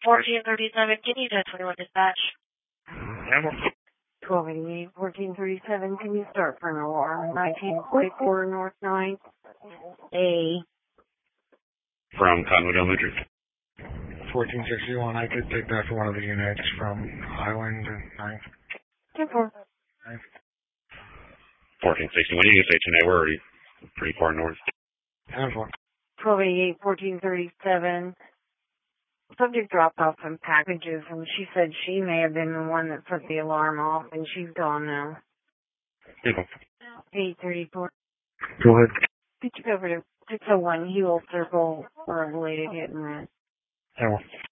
1437, can you touch 21 dispatch? 1288, 1437, can you start for an alarm? 1944 North 9th, A. From Cottonwood Elementary. 1461, I could take that for one of the units from Highland and 9th. 10-4. 9th. 1461, you can say tonight we're already pretty far north. 10-4. 1288, 1437. Subject dropped off some packages, and she said she may have been the one that set the alarm off, and she's gone now. 834. Go ahead. Could you go over to 601 Hewell Circle for a related hit and run? 10-4.